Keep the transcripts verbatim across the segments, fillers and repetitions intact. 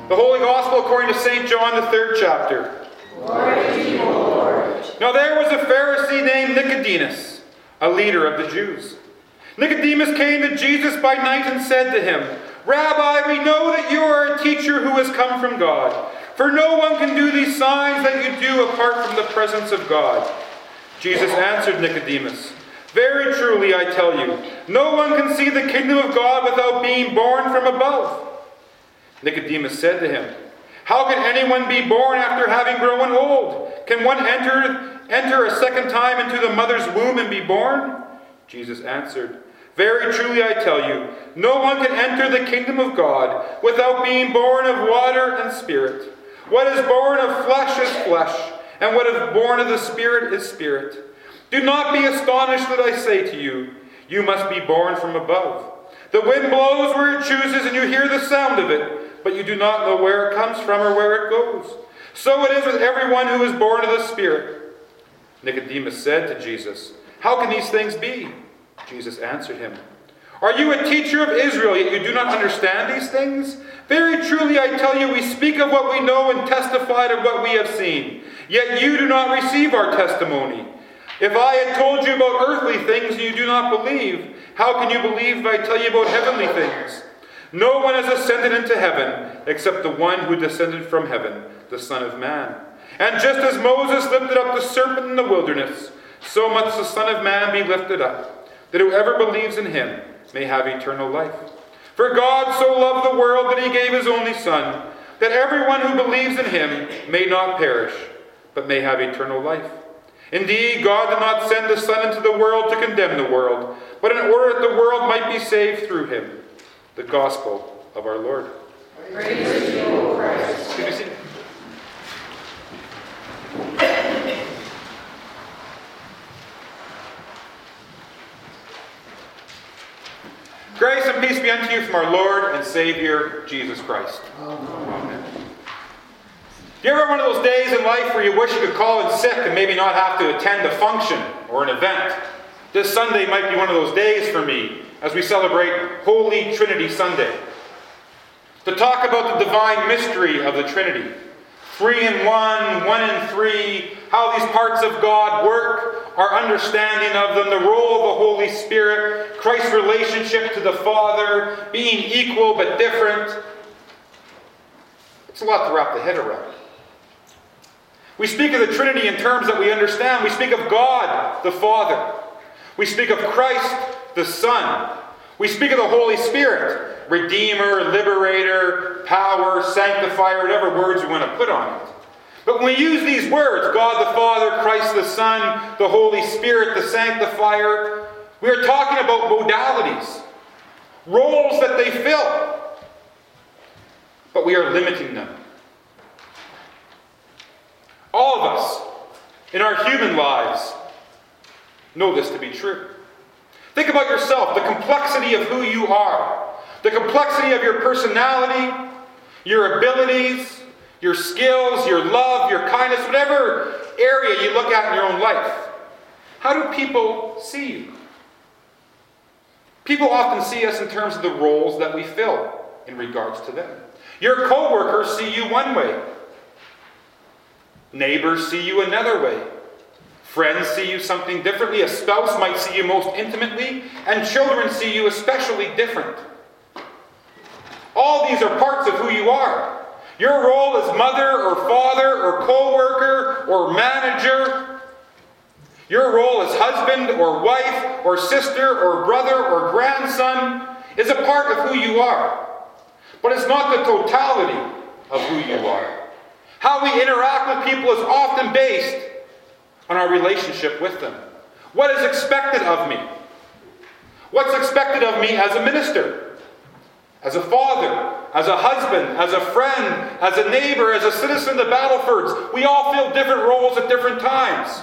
The Holy Gospel according to Saint John, the third chapter. Glory to you, Lord. Now there was a Pharisee named Nicodemus, a leader of the Jews. Nicodemus came to Jesus by night and said to him, Rabbi, we know that you are a teacher who has come from God, for no one can do these signs that you do apart from the presence of God. Jesus answered Nicodemus, Very truly I tell you, no one can see the kingdom of God without being born from above. Nicodemus said to him, How can anyone be born after having grown old? Can one enter, enter a second time into the mother's womb and be born? Jesus answered, Very truly I tell you, no one can enter the kingdom of God without being born of water and spirit. What is born of flesh is flesh, and what is born of the Spirit is spirit. Do not be astonished that I say to you, you must be born from above. The wind blows where it chooses, and you hear the sound of it, but you do not know where it comes from or where it goes. So it is with everyone who is born of the Spirit. Nicodemus said to Jesus, How can these things be? Jesus answered him, Are you a teacher of Israel, yet you do not understand these things? Very truly I tell you, we speak of what we know and testify of what we have seen. Yet you do not receive our testimony. If I had told you about earthly things and you do not believe, how can you believe if I tell you about heavenly things? No one has ascended into heaven except the one who descended from heaven, the Son of Man. And just as Moses lifted up the serpent in the wilderness, so must the Son of Man be lifted up, that whoever believes in him may have eternal life. For God so loved the world that he gave his only Son, that everyone who believes in him may not perish, but may have eternal life. Indeed, God did not send the Son into the world to condemn the world, but in order that the world might be saved through him. The Gospel of our Lord. Praise to you, O Christ. Please be seated. Grace and peace be unto you from our Lord and Savior, Jesus Christ. Amen. Do you ever have one of those days in life where you wish you could call in sick and maybe not have to attend a function or an event? This Sunday might be one of those days for me as we celebrate Holy Trinity Sunday. To talk about the divine mystery of the Trinity. Three in one, one in three, how these parts of God work, our understanding of them, the role of the Holy Spirit, Christ's relationship to the Father, being equal but different. It's a lot to wrap the head around. We speak of the Trinity in terms that we understand. We speak of God, the Father. We speak of Christ, the Son. We speak of the Holy Spirit, Redeemer, Liberator, Power, Sanctifier, whatever words we want to put on it. But when we use these words, God the Father, Christ the Son, the Holy Spirit, the Sanctifier, we are talking about modalities, roles that they fill. But we are limiting them. All of us, in our human lives, know this to be true. Think about yourself, the complexity of who you are, the complexity of your personality, your abilities, your skills, your love, your kindness, whatever area you look at in your own life. How do people see you? People often see us in terms of the roles that we fill in regards to them. Your co-workers see you one way. Neighbors see you another way. Friends see you something differently. A spouse might see you most intimately. And children see you especially different. All these are parts of who you are. Your role as mother or father or co-worker or manager. Your role as husband or wife or sister or brother or grandson is a part of who you are. But it's not the totality of who you are. How we interact with people is often based on our relationship with them. What is expected of me? What's expected of me as a minister? As a father? As a husband? As a friend? As a neighbor? As a citizen of the Battlefords? We all fill different roles at different times.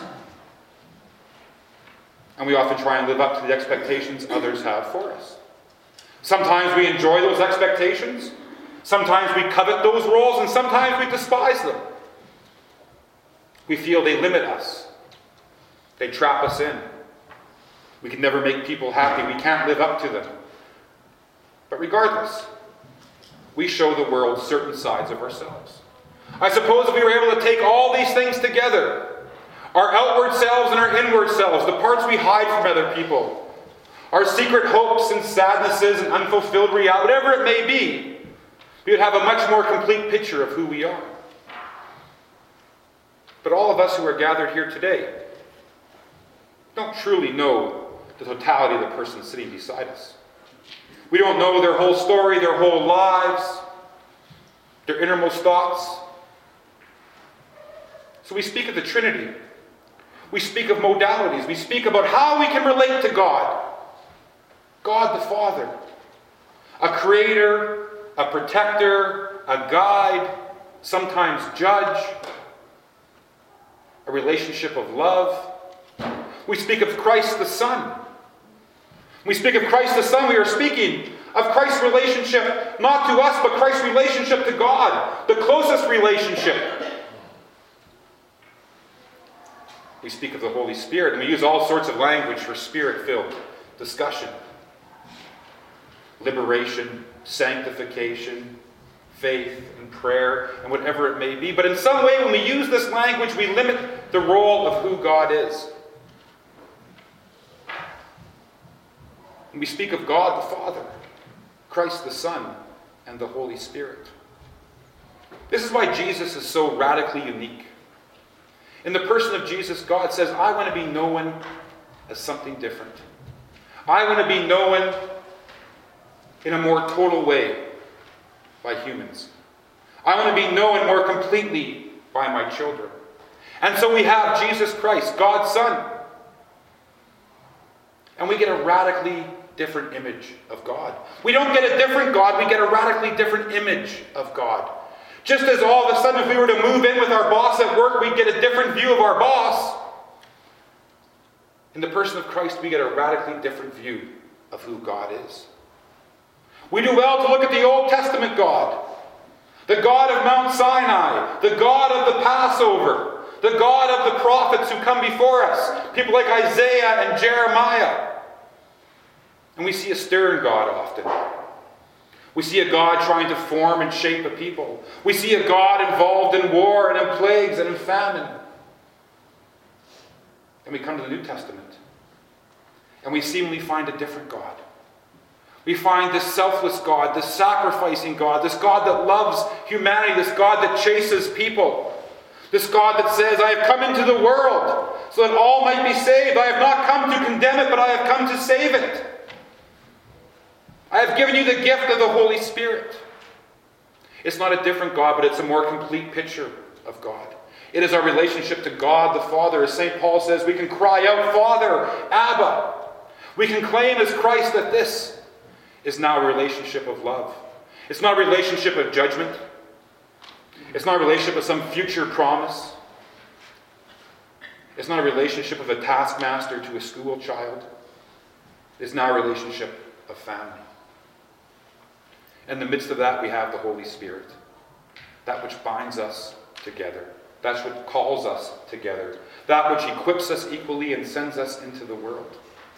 And we often try and live up to the expectations others have for us. Sometimes we enjoy those expectations. Sometimes we covet those roles, and sometimes we despise them. We feel they limit us. They trap us in. We can never make people happy. We can't live up to them. But regardless, we show the world certain sides of ourselves. I suppose if we were able to take all these things together, our outward selves and our inward selves, the parts we hide from other people, our secret hopes and sadnesses and unfulfilled reality, whatever it may be, we would have a much more complete picture of who we are. But all of us who are gathered here today don't truly know the totality of the person sitting beside us. We don't know their whole story, their whole lives, their innermost thoughts. So we speak of the Trinity. We speak of modalities. We speak about how we can relate to God. God the Father. A creator, a protector, a guide, sometimes judge. A relationship of love. We speak of Christ the Son. We speak of Christ the Son, we are speaking of Christ's relationship, not to us, but Christ's relationship to God, the closest relationship. We speak of the Holy Spirit, and we use all sorts of language for spirit-filled discussion. Liberation, sanctification, faith, and prayer, and whatever it may be. But in some way, when we use this language, we limit the role of who God is. And we speak of God the Father, Christ the Son, and the Holy Spirit. This is why Jesus is so radically unique. In the person of Jesus, God says, I want to be known as something different. I want to be known in a more total way by humans. I want to be known more completely by my children. And so we have Jesus Christ, God's Son. And we get a radically different image of God. We don't get a different God, we get a radically different image of God. Just as all of a sudden if we were to move in with our boss at work, we'd get a different view of our boss. In the person of Christ, we get a radically different view of who God is. We do well to look at the Old Testament God. The God of Mount Sinai. The God of the Passover. The God of the prophets who come before us. People like Isaiah and Jeremiah. And we see a stern God often. We see a God trying to form and shape a people. We see a God involved in war and in plagues and in famine. And we come to the New Testament. And we seemingly find a different God. We find this selfless God, this sacrificing God, this God that loves humanity, this God that chases people. This God that says, I have come into the world so that all might be saved. I have not come to condemn it, but I have come to save it. I have given you the gift of the Holy Spirit. It's not a different God, but it's a more complete picture of God. It is our relationship to God the Father. As Saint Paul says, we can cry out, Father, Abba. We can claim as Christ that this is now a relationship of love. It's not a relationship of judgment. It's not a relationship of some future promise. It's not a relationship of a taskmaster to a school child. It's now a relationship of family. In the midst of that, we have the Holy Spirit. That which binds us together. That's what calls us together. That which equips us equally and sends us into the world.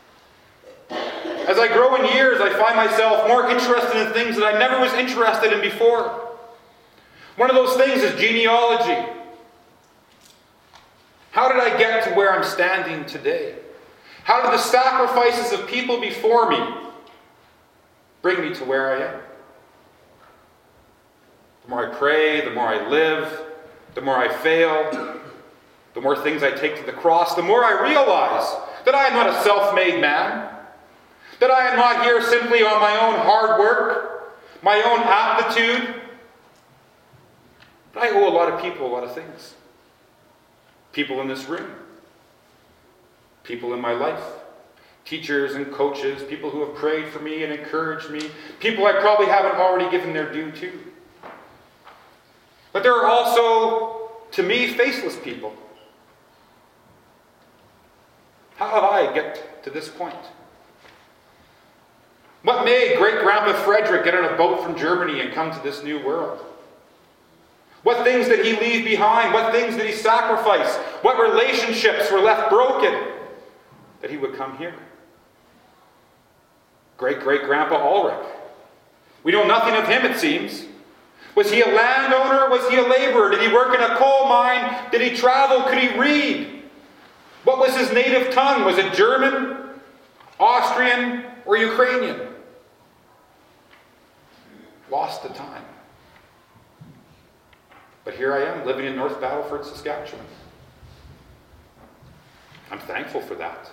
As I grow in years, I find myself more interested in things that I never was interested in before. One of those things is genealogy. How did I get to where I'm standing today? How did the sacrifices of people before me bring me to where I am? The more I pray, the more I live, the more I fail, the more things I take to the cross, the more I realize that I am not a self-made man, that I am not here simply on my own hard work, my own aptitude, but I owe a lot of people a lot of things. People in this room, people in my life, teachers and coaches, people who have prayed for me and encouraged me, people I probably haven't already given their due to. But there are also, to me, faceless people. How have I get to this point? What made great-grandpa Frederick get on a boat from Germany and come to this new world? What things did he leave behind? What things did he sacrifice? What relationships were left broken that he would come here? Great-great-grandpa Ulrich. We know nothing of him, it seems. Was he a landowner? Was he a laborer? Did he work in a coal mine? Did he travel? Could he read? What was his native tongue? Was it German, Austrian, or Ukrainian? Lost the time. But here I am, living in North Battleford, Saskatchewan. I'm thankful for that.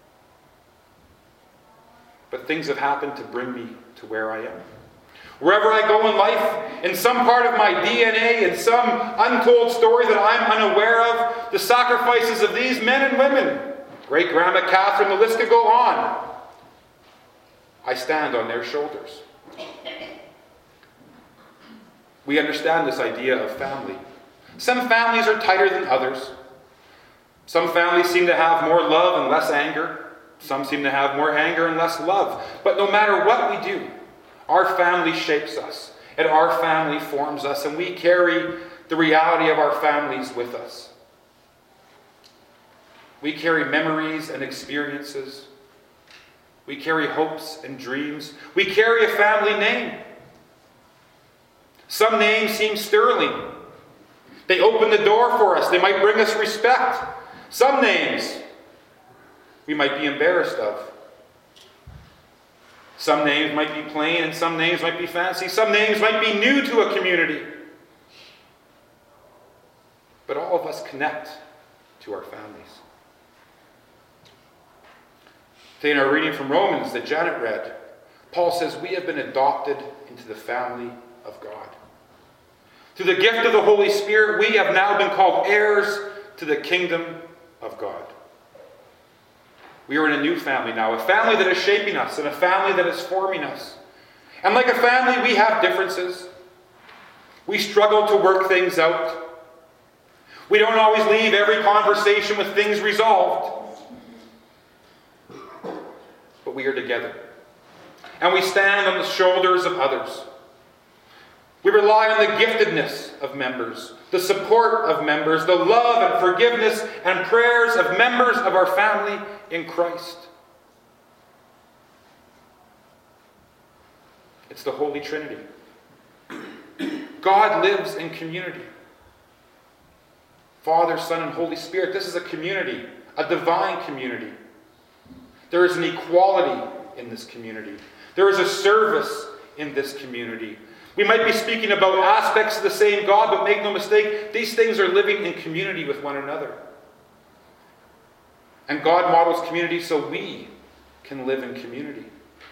But things have happened to bring me to where I am. Wherever I go in life, in some part of my D N A, in some untold story that I'm unaware of, the sacrifices of these men and women, great-grandma Catherine, the list could go on. I stand on their shoulders. We understand this idea of family. Some families are tighter than others. Some families seem to have more love and less anger. Some seem to have more anger and less love. But no matter what we do, our family shapes us, and our family forms us, and we carry the reality of our families with us. We carry memories and experiences. We carry hopes and dreams. We carry a family name. Some names seem sterling. They open the door for us. They might bring us respect. Some names we might be embarrassed of. Some names might be plain and some names might be fancy. Some names might be new to a community. But all of us connect to our families. Today in our reading from Romans that Janet read, Paul says we have been adopted into the family of God. Through the gift of the Holy Spirit, we have now been called heirs to the kingdom of God. We are in a new family now, a family that is shaping us and a family that is forming us. And like a family, we have differences. We struggle to work things out. We don't always leave every conversation with things resolved. But we are together. And we stand on the shoulders of others. We rely on the giftedness of members, the support of members, the love and forgiveness and prayers of members of our family in Christ. It's the Holy Trinity. God lives in community. Father, Son, and Holy Spirit. This is a community, a divine community. There is an equality in this community. There is a service in this community. We might be speaking about aspects of the same God, but make no mistake, these things are living in community with one another. And God models community so we can live in community.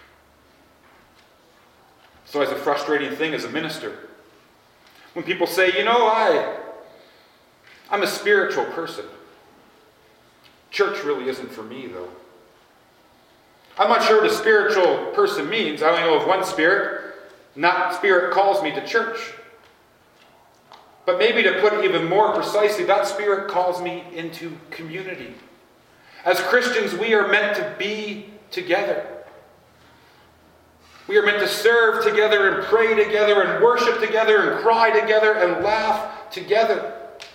So it's a frustrating thing as a minister. When people say, you know, I, I'm a spiritual person. Church really isn't for me, though. I'm not sure what a spiritual person means. I only know of one spirit. And that spirit calls me to church. But maybe to put it even more precisely, that spirit calls me into community. As Christians, we are meant to be together. We are meant to serve together and pray together and worship together and cry together and laugh together.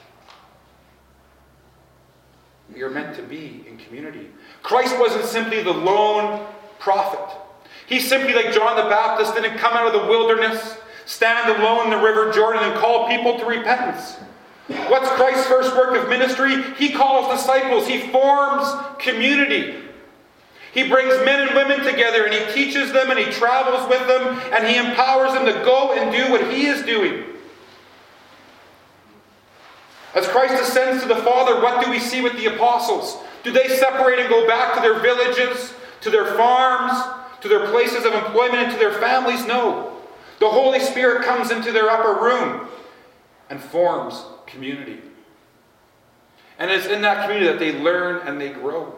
We are meant to be in community. Christ wasn't simply the lone prophet. He simply, like John the Baptist, didn't come out of the wilderness, stand alone in the river Jordan and call people to repentance. What's Christ's first work of ministry? He calls disciples. He forms community. He brings men and women together and he teaches them and he travels with them and he empowers them to go and do what he is doing. As Christ ascends to the Father, what do we see with the apostles? Do they separate and go back to their villages, to their farms, to their places of employment, and to their families? No. The Holy Spirit comes into their upper room and forms community. And it's in that community that they learn and they grow.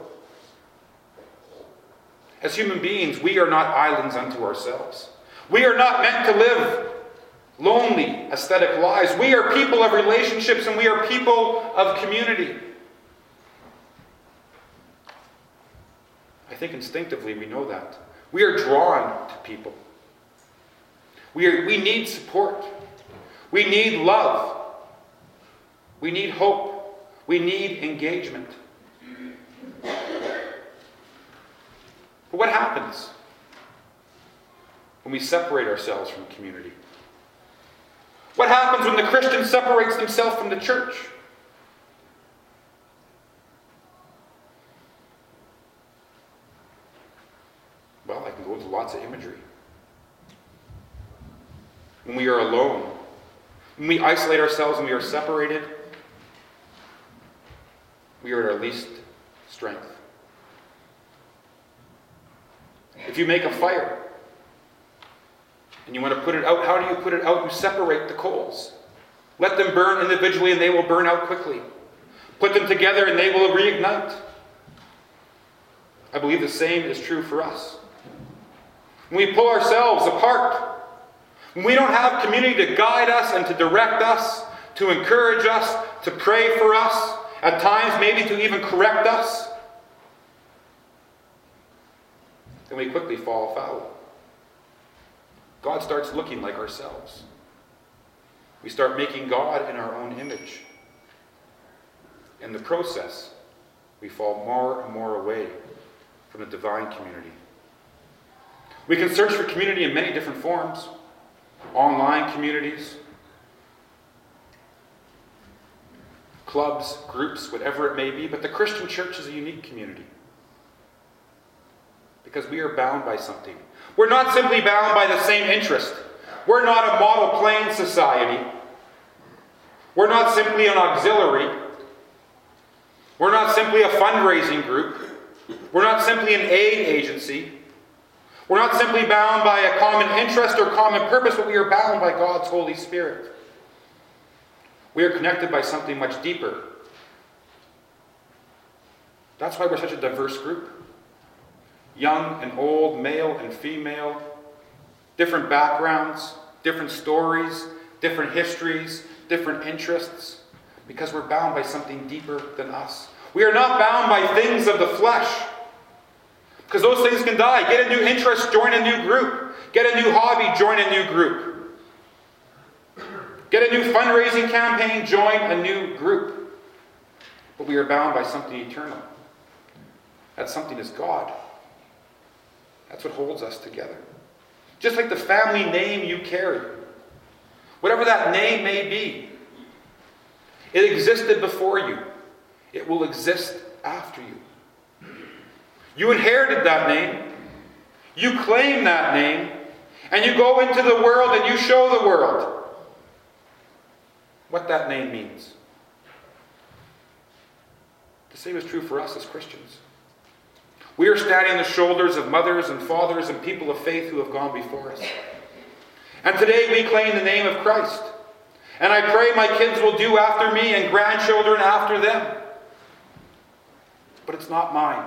As human beings, we are not islands unto ourselves. We are not meant to live lonely, aesthetic lives. We are people of relationships and we are people of community. I think instinctively we know that. We are drawn to people. We, are, we need support. We need love. We need hope. We need engagement. But what happens when when we separate ourselves from community? What happens when the Christian separates themselves from the church? Well, I can go into lots of imagery. When we are alone, when we isolate ourselves and we are separated, we are at our least strength. If you make a fire and you want to put it out, how do you put it out? You separate the coals. Let them burn individually and they will burn out quickly. Put them together and they will reignite. I believe the same is true for us. When we pull ourselves apart, when we don't have community to guide us and to direct us, to encourage us, to pray for us, at times maybe to even correct us, then we quickly fall foul. God starts looking like ourselves. We start making God in our own image. In the process, we fall more and more away from the divine community. We can search for community in many different forms. Online communities, clubs, groups, whatever it may be, but the Christian church is a unique community because we are bound by something. We're not simply bound by the same interest. We're not a model plane society. We're not simply an auxiliary. We're not simply a fundraising group. We're not simply an aid agency. We're not simply bound by a common interest or common purpose, but we are bound by God's Holy Spirit. We are connected by something much deeper. That's why we're such a diverse group. Young and old, male and female, different backgrounds, different stories, different histories, different interests, because we're bound by something deeper than us. We are not bound by things of the flesh, because those things can die. Get a new interest, join a new group. Get a new hobby, join a new group. Get a new fundraising campaign, join a new group. But we are bound by something eternal. That something is God. That's what holds us together. Just like the family name you carry. Whatever that name may be. It existed before you. It will exist after you. You inherited that name. You claim that name. And you go into the world and you show the world what that name means. The same is true for us as Christians. We are standing on the shoulders of mothers and fathers and people of faith who have gone before us. And today we claim the name of Christ. And I pray my kids will do after me and grandchildren after them. But it's not mine.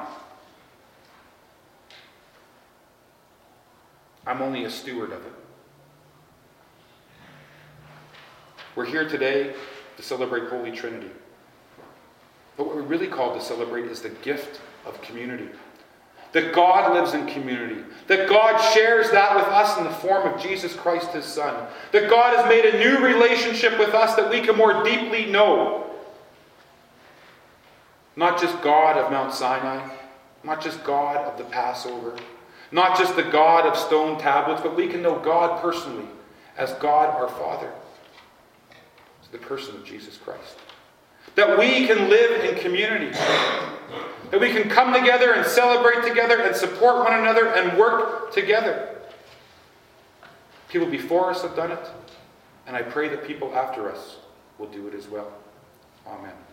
I'm only a steward of it. We're here today to celebrate Holy Trinity. But what we're really called to celebrate is the gift of community. That God lives in community. That God shares that with us in the form of Jesus Christ, His Son. That God has made a new relationship with us that we can more deeply know. Not just God of Mount Sinai. Not just God of the Passover. Not just the God of stone tablets, but we can know God personally as God our Father. It's the person of Jesus Christ. That we can live in community. That we can come together and celebrate together and support one another and work together. People before us have done it, and I pray that people after us will do it as well. Amen.